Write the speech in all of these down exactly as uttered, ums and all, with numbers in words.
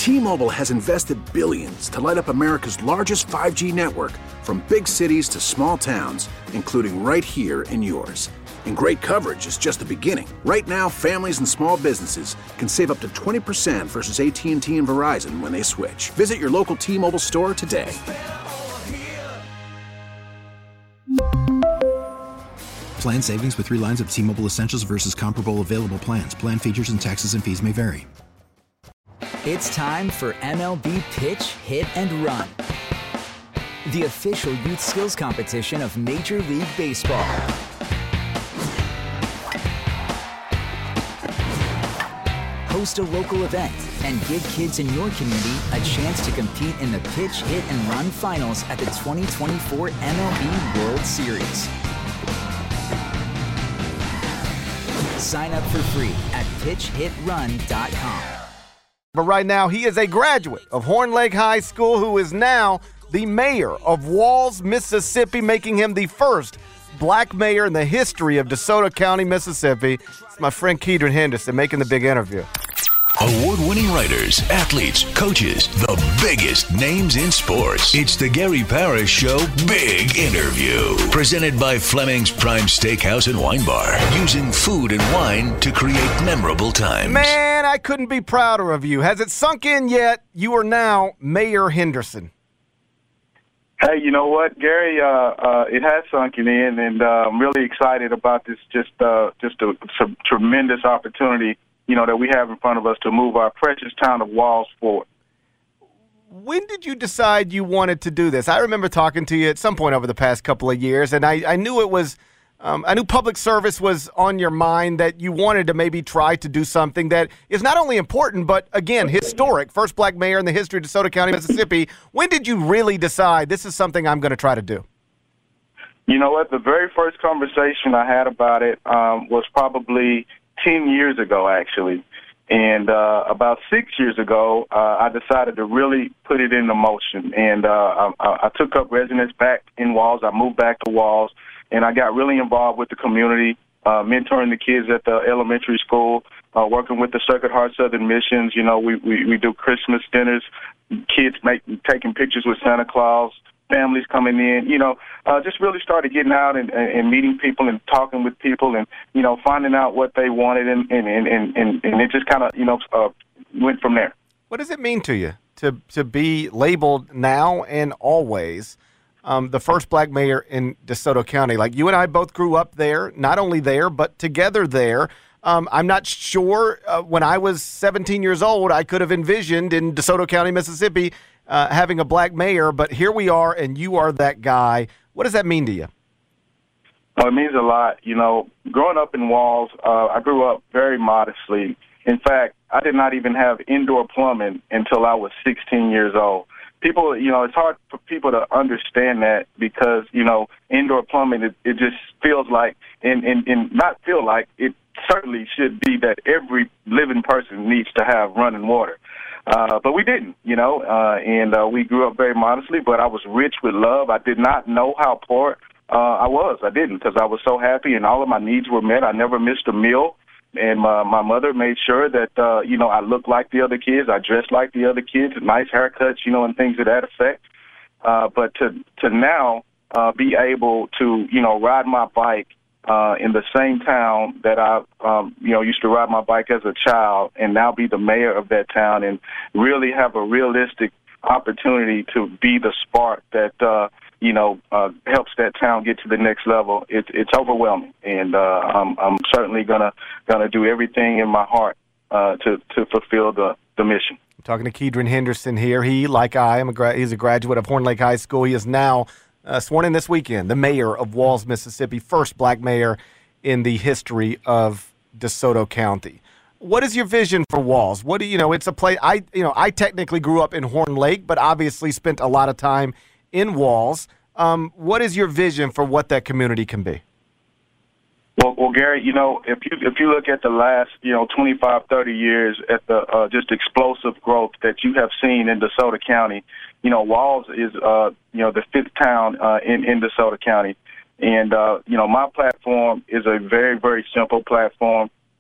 T-Mobile has invested billions to light up America's largest five G network, from big cities to small towns, including right here in yours. And great coverage is just the beginning. Right now, families and small businesses can save up to twenty percent versus A T and T and Verizon when they switch. Visit your local T-Mobile store today. Plan savings with three lines of T-Mobile Essentials versus comparable available plans. Plan features and taxes and fees may vary. It's time for M L B Pitch, Hit, and Run, the official youth skills competition of Major League Baseball. Host a local event and give kids in your community a chance to compete in the Pitch, Hit, and Run finals at the twenty twenty-four M L B World Series. Sign up for free at pitch hit run dot com. But right now, he is a graduate of Horn Lake High School who is now the mayor of Walls, Mississippi, making him the first black mayor in the history of DeSoto County, Mississippi. It's my friend Kedron Henderson making the big interview. Award-winning writers, athletes, coaches, the biggest names in sports. It's the Gary Parrish Show Big Interview. Presented by Fleming's Prime Steakhouse and Wine Bar. Using food and wine to create memorable times. Man, I couldn't be prouder of you. Has it sunk in yet? You are now Mayor Henderson. Hey, you know what, Gary? Uh, uh, it has sunken in, and uh, I'm really excited about this. Just, uh, just a, a tremendous opportunity, you know, that we have in front of us to move our precious town of Walls forward. When did you decide you wanted to do this? I remember talking to you at some point over the past couple of years, and I, I knew it was, um, I knew public service was on your mind, that you wanted to maybe try to do something that is not only important, but, again, historic. First black mayor in the history of DeSoto County, Mississippi. When did you really decide this is something I'm going to try to do? You know what? The very first conversation I had about it um, was probably ten years ago, actually. And uh, about six years ago, uh, I decided to really put it into motion. And uh, I, I took up residence back in Walls. I moved back to Walls, and I got really involved with the community, uh, mentoring the kids at the elementary school, uh, working with the Sacred Heart Southern Missions. You know, we, we, we do Christmas dinners, kids make, taking pictures with Santa Claus, families coming in, you know, uh, just really started getting out and, and, and meeting people and talking with people and, you know, finding out what they wanted, and, and, and, and, and it just kind of, you know, uh, went from there. What does it mean to you to, to be labeled now and always um, the first black mayor in DeSoto County? Like, you and I both grew up there, not only there, but together there. Um, I'm not sure uh, when I was seventeen years old, I could have envisioned in DeSoto County, Mississippi, uh, having a black mayor, but here we are, and you are that guy. What does that mean to you? Oh, it means a lot. You know, growing up in Walls, uh, I grew up very modestly. In fact, I did not even have indoor plumbing until I was sixteen years old. People, you know, it's hard for people to understand that because, you know, indoor plumbing, it, it just feels like, and, and, and not feel like, it certainly should be that every living person needs to have running water. Uh, but we didn't, you know, uh, and uh, we grew up very modestly, but I was rich with love. I did not know how poor uh, I was. I didn't, because I was so happy and all of my needs were met. I never missed a meal. And my, my mother made sure that, uh, you know, I looked like the other kids. I dressed like the other kids, nice haircuts, you know, and things of that effect. Uh, but to, to now uh, be able to, you know, ride my bike Uh, in the same town that I, um, you know, used to ride my bike as a child, and now be the mayor of that town, and really have a realistic opportunity to be the spark that, uh, you know, uh, helps that town get to the next level. It, it's overwhelming, and uh, I'm, I'm certainly gonna gonna do everything in my heart uh, to to fulfill the, the mission. I'm talking to Kedron Henderson here. He, like I, am a gra- he's a graduate of Horn Lake High School. He is now Uh, sworn in this weekend, the mayor of Walls, Mississippi, first black mayor in the history of DeSoto County. What is your vision for Walls? What do you know? It's a place. I you know I technically grew up in Horn Lake, but obviously spent a lot of time in Walls. Um, what is your vision for what that community can be? Well, well, Gary, you know, if you if you look at the last, you know, twenty-five, thirty years at the uh, just explosive growth that you have seen in DeSoto County, you know, Walls is, uh, you know, the fifth town uh, in, in DeSoto County. And, uh, you know, my platform is a very, very simple platform.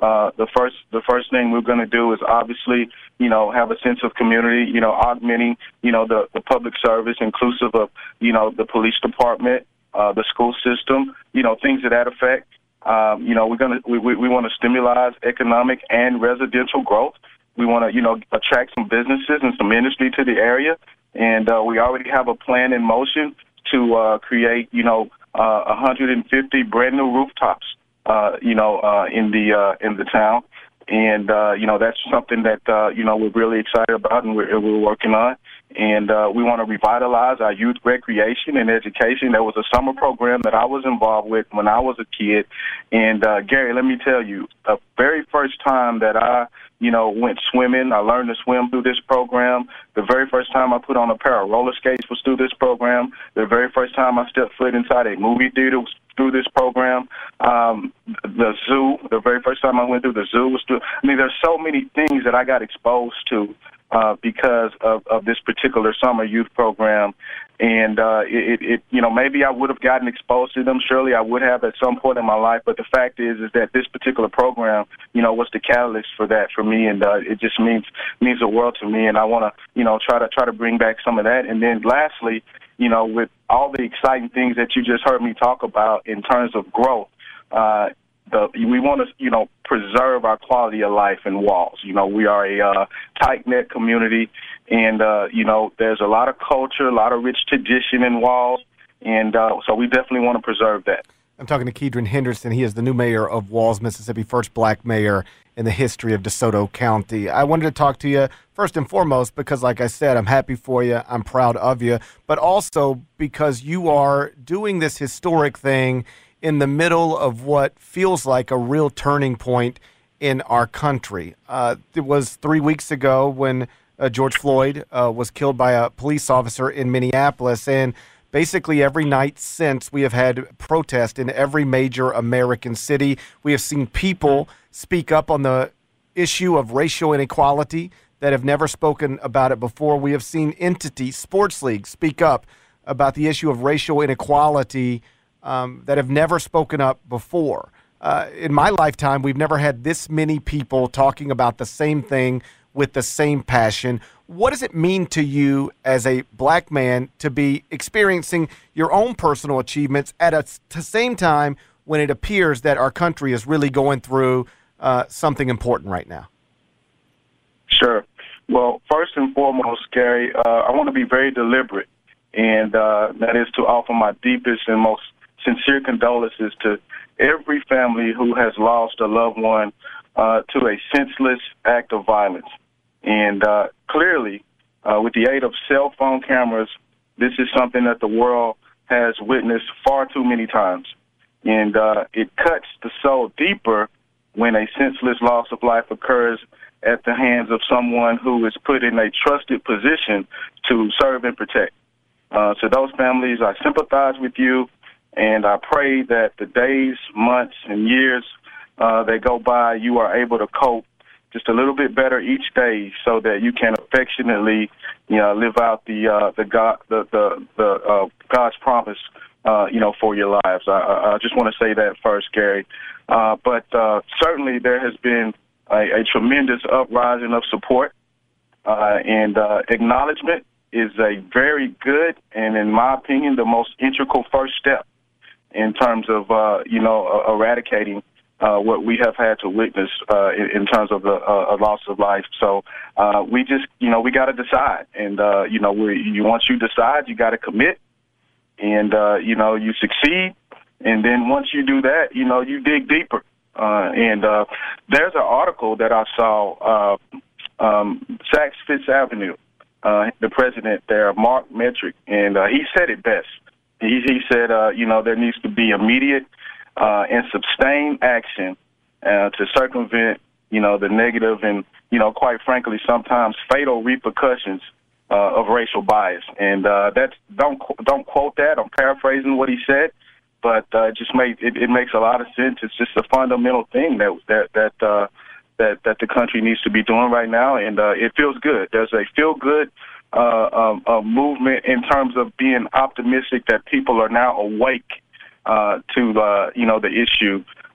uh, the first the first thing we're going to do is obviously, you know, have a sense of community, you know, augmenting, you know, the, the public service, inclusive of, you know, the police department, uh, the school system, you know, things to that effect. Um, you know, we're going to we, we, we want to stimulate economic and residential growth. We want to, you know, attract some businesses and some industry to the area. And uh, we already have a plan in motion to uh, create, you know, uh, one hundred fifty brand new rooftops, uh, you know, uh, in the uh, in the town. And, uh, you know, that's something that, uh, you know, we're really excited about and we're, we're working on. And uh, we want to revitalize our youth recreation and education. There was a summer program that I was involved with when I was a kid. And, uh, Gary, let me tell you, the very first time that I, you know, went swimming, I learned to swim through this program. The very first time I put on a pair of roller skates was through this program. The very first time I stepped foot inside a movie theater was through this program. Um, the zoo, the very first time I went through the zoo was through. I mean, there's so many things that I got exposed to uh, because of, of this particular summer youth program. And, uh, it, it, you know, maybe I would have gotten exposed to them. Surely I would have at some point in my life. But the fact is, is that this particular program, you know, was the catalyst for that for me. And, uh, it just means, means the world to me. And I want to, you know, try to, try to bring back some of that. And then lastly, you know, with all the exciting things that you just heard me talk about in terms of growth, uh, the, we want to, you know, preserve our quality of life in Walls. You know, we are a uh, tight-knit community, and, uh, you know, there's a lot of culture, a lot of rich tradition in Walls, and uh, so we definitely want to preserve that. I'm talking to Kedren Henderson. He is the new mayor of Walls, Mississippi, first black mayor in the history of DeSoto County. I wanted to talk to you first and foremost because, like I said, I'm happy for you. I'm proud of you, but also because you are doing this historic thing in the middle of what feels like a real turning point in our country. Uh, it was three weeks ago when uh, George Floyd uh, was killed by a police officer in Minneapolis, and basically every night since, we have had protests in every major American city. We have seen people speak up on the issue of racial inequality that have never spoken about it before. We have seen entities, sports leagues, speak up about the issue of racial inequality um, that have never spoken up before. Uh, in my lifetime, we've never had this many people talking about the same thing with the same passion. What does it mean to you as a black man to be experiencing your own personal achievements at a, the same time when it appears that our country is really going through uh, something important right now? Sure. Well, first and foremost, Gary, uh, I want to be very deliberate, and uh, that is to offer my deepest and most sincere condolences to every family who has lost a loved one uh, to a senseless act of violence. And uh, clearly, uh, with the aid of cell phone cameras, this is something that the world has witnessed far too many times. And uh, it cuts the soul deeper when a senseless loss of life occurs at the hands of someone who is put in a trusted position to serve and protect. Uh, to those families, I sympathize with you, and I pray that the days, months, and years uh, that go by, you are able to cope just a little bit better each day, so that you can affectionately, you know, live out the uh, the God the the, the uh, God's promise, uh, you know, for your lives. I, I just want to say that first, Gary. Uh, but uh, certainly there has been a, a tremendous uprising of support, uh, and uh, acknowledgement is a very good and, in my opinion, the most integral first step in terms of, uh, you know, uh, eradicating uh, what we have had to witness uh, in, in terms of the uh, loss of life. So uh, we just, you know, we got to decide. And, uh, you know, we, you, once you decide, you got to commit. And, uh, you know, you succeed. And then once you do that, you know, you dig deeper. Uh, and uh, there's an article that I saw, uh, um, Saks Fifth Avenue, uh, the president there, Mark Metrick, and uh, he said it best. He, he said, uh, you know, there needs to be immediate uh, and sustained action uh, to circumvent, you know, the negative and, you know, quite frankly, sometimes fatal repercussions uh, of racial bias. And uh, that's don't don't quote that. I'm paraphrasing what he said, but uh, it just makes it, it makes a lot of sense. It's just a fundamental thing that that that uh, that that the country needs to be doing right now, and uh, it feels good. There's a feel good uh, um, uh, movement in terms of being optimistic that people are now awake uh, to uh, you know the issue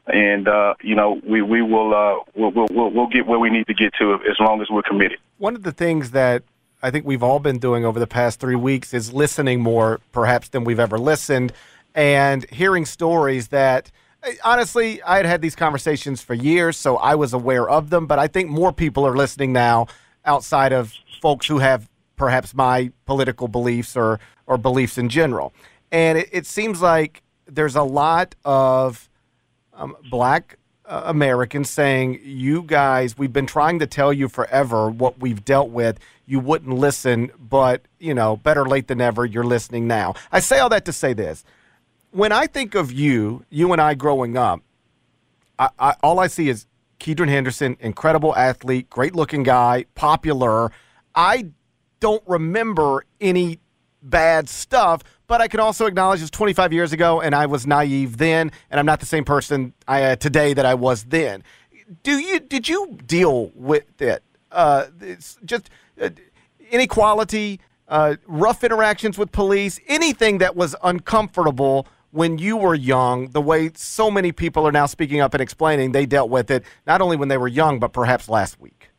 and uh, you know we we will uh, we'll, we'll we'll get where we need to get to as long as we're committed. One of the things that I think we've all been doing over the past three weeks is listening more, perhaps, than we've ever listened, and hearing stories that, honestly, I had had these conversations for years, so I was aware of them, but I think more people are listening now outside of folks who have perhaps my political beliefs or, or beliefs in general. And it, it seems like there's a lot of um, black uh, Americans saying, you guys, we've been trying to tell you forever what we've dealt with. You wouldn't listen, but, you know, better late than never, you're listening now. I say all that to say this. When I think of you, you and I growing up, I, I, all I see is Kedren Henderson, incredible athlete, great-looking guy, popular. I don't remember any bad stuff, but I can also acknowledge it's twenty-five years ago, and I was naive then, and I'm not the same person I, uh, today that I was then. Do you? Did you deal with it? Uh, it's just uh, inequality, uh, rough interactions with police, anything that was uncomfortable when you were young, the way so many people are now speaking up and explaining they dealt with it, not only when they were young, but perhaps last week?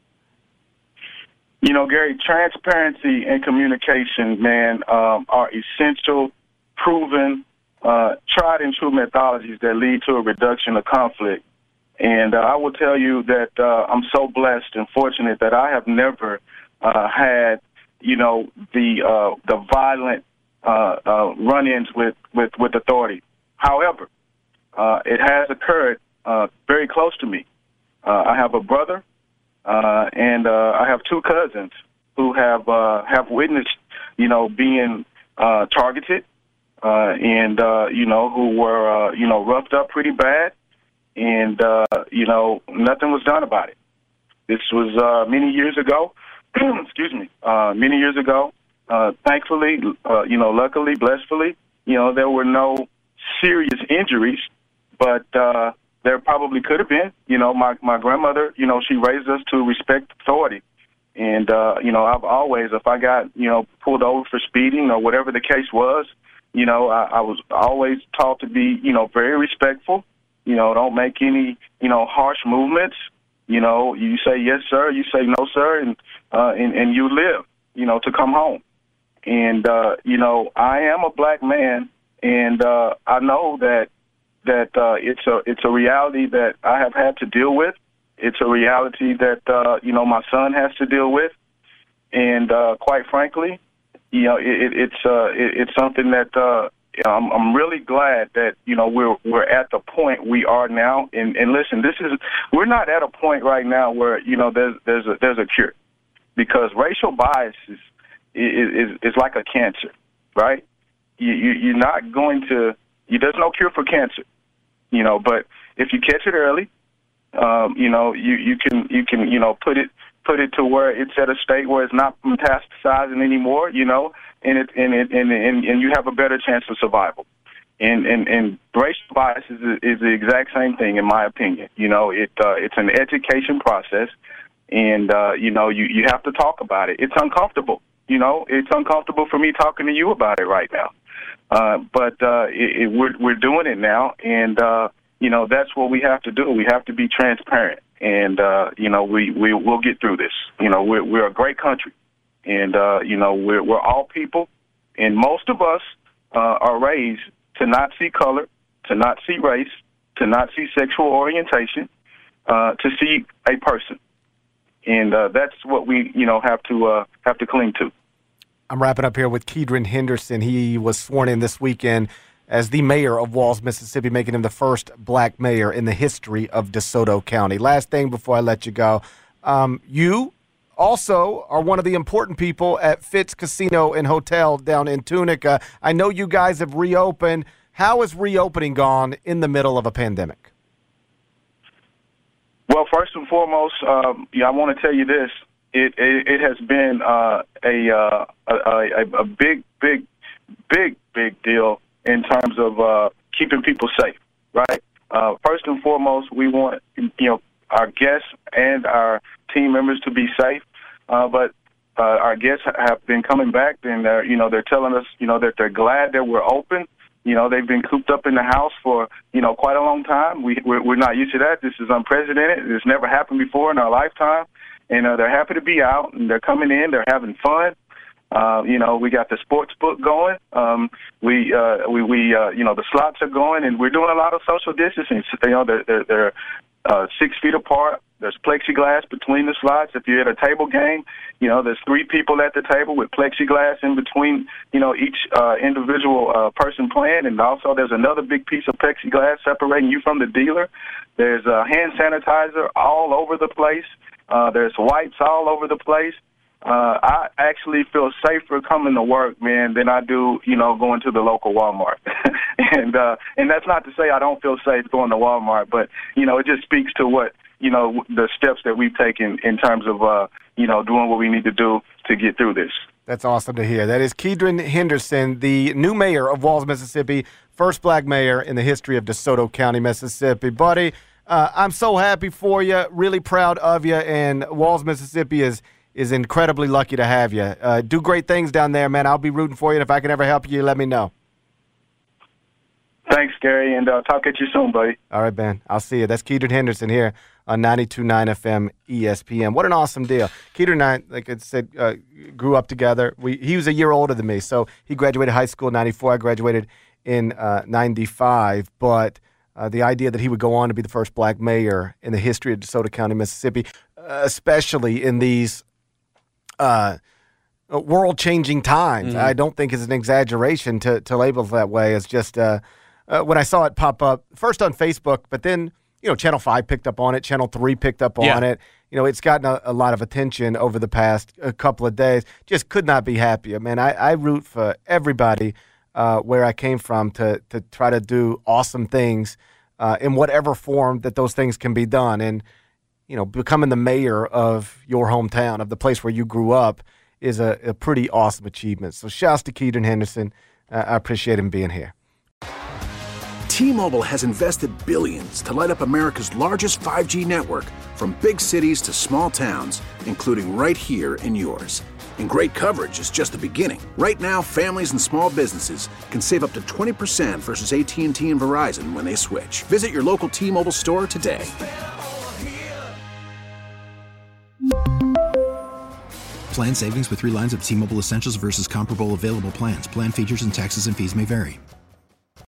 You know, Gary, transparency and communication, man, um, are essential, proven, uh, tried and true methodologies that lead to a reduction of conflict. And uh, I will tell you that uh, I'm so blessed and fortunate that I have never uh, had, you know, the uh, the violent uh, uh, run-ins with, with, with authority. However, uh, it has occurred uh, very close to me. Uh, I have a brother. Uh, and uh, I have two cousins who have uh, have witnessed, you know, being uh, targeted, uh, and uh, you know, who were uh, you know roughed up pretty bad, and uh, you know, nothing was done about it. This was uh, many years ago. Excuse me, uh, many years ago. Uh, thankfully, uh, you know, luckily, blessedly, you know, there were no serious injuries, but uh, there probably could have been. You know, my, my grandmother, you know, she raised us to respect authority. And, uh, you know, I've always, if I got, you know, pulled over for speeding or whatever the case was, you know, I, I was always taught to be, you know, very respectful. You know, don't make any, you know, harsh movements. You know, you say yes, sir, you say no, sir, and uh, and, and you live, you know, to come home. And, uh, you know, I am a black man, and uh, I know that that uh, it's a it's a reality that I have had to deal with. It's a reality that, uh, you know, my son has to deal with. And uh, quite frankly, you know, it, it's uh, it, it's something that uh, I'm, I'm really glad that, you know, we're we're at the point we are now. And, and listen, this is we're not at a point right now where, you know, there's there's a, there's a cure, because racial bias is is, is, is like a cancer, right? You, you, you're not going to you, there's no cure for cancer, you know, but if you catch it early, um, you know, you, you can you can you know put it put it to where it's at a state where it's not metastasizing anymore, you know, and it and it and and, and you have a better chance of survival. And and, and racial bias is is the exact same thing, in my opinion. You know, it uh, it's an education process, and uh, you know, you, you have to talk about it. It's uncomfortable. You know, it's uncomfortable for me talking to you about it right now. Uh, but uh, it, it, we're we're doing it now, and uh, you know, that's what we have to do. We have to be transparent, and uh, you know, we we will get through this. You know, we're we're a great country, and uh, you know, we're we're all people, and most of us uh, are raised to not see color, to not see race, to not see sexual orientation, uh, to see a person, and uh, that's what we you know have to uh, have to cling to. I'm wrapping up here with Kedren Henderson. He was sworn in this weekend as the mayor of Walls, Mississippi, making him the first black mayor in the history of DeSoto County. Last thing before I let you go, um, you also are one of the important people at Fitz Casino and Hotel down in Tunica. I know you guys have reopened. How has reopening gone in the middle of a pandemic? Well, first and foremost, um, yeah, I want to tell you this. It, it, it has been uh, a, uh, a, a a big, big, big, big deal in terms of uh, keeping people safe, right? Uh, first and foremost, we want you know our guests and our team members to be safe, uh, but uh, our guests have been coming back, and they're, you know they're telling us you know that they're glad that we're open. You know, they've been cooped up in the house for, you know, quite a long time. We, we're, we're not used to that. This is unprecedented. It's never happened before in our lifetime. And uh, they're happy to be out, and they're coming in. They're having fun. Uh, you know, we got the sports book going. Um, we, uh, we, we, uh, you know, the slots are going, and we're doing a lot of social distancing. You know, they're, they're, they're uh, six feet apart. There's plexiglass between the slots. If you're at a table game, you know, there's three people at the table with plexiglass in between, you know, each uh, individual uh, person playing. And also there's another big piece of plexiglass separating you from the dealer. There's uh, hand sanitizer all over the place. Uh, there's wipes all over the place. Uh, I actually feel safer coming to work, man, than I do, you know, going to the local Walmart. and uh, and that's not to say I don't feel safe going to Walmart, but, you know, it just speaks to what, you know, the steps that we've taken in terms of, uh, you know, doing what we need to do to get through this. That's awesome to hear. That is Kedren Henderson, the new mayor of Walls, Mississippi, first black mayor in the history of DeSoto County, Mississippi. Buddy, uh, I'm so happy for you, really proud of you, and Walls, Mississippi is is incredibly lucky to have you. Uh, do great things down there, man. I'll be rooting for you, and if I can ever help you, let me know. Thanks, Gary, and uh, talk at you soon, buddy. All right, Ben. I'll see you. That's Kedren Henderson here on ninety-two point nine F M E S P N. What an awesome deal. Kedren and I, like I said, uh, grew up together. We He was a year older than me, so he graduated high school in ninety-four. I graduated in uh, ninety-five, but uh, the idea that he would go on to be the first black mayor in the history of DeSoto County, Mississippi, uh, especially in these uh, world-changing times, mm-hmm. I don't think is an exaggeration to, to label it that way. It's just uh, uh, when I saw it pop up, first on Facebook, but then you know, Channel five picked up on it. Channel three picked up yeah. on it. You know, it's gotten a, a lot of attention over the past a couple of days. Just could not be happier, man. I, I root for everybody uh, where I came from to to try to do awesome things uh, in whatever form that those things can be done. And, you know, becoming the mayor of your hometown, of the place where you grew up, is a, a pretty awesome achievement. So shouts to Kedren Henderson. Uh, I appreciate him being here. T-Mobile has invested billions to light up America's largest five G network, from big cities to small towns, including right here in yours. And great coverage is just the beginning. Right now, families and small businesses can save up to twenty percent versus A T and T and Verizon when they switch. Visit your local T-Mobile store today. Plan savings with three lines of T-Mobile Essentials versus comparable available plans. Plan features and taxes and fees may vary.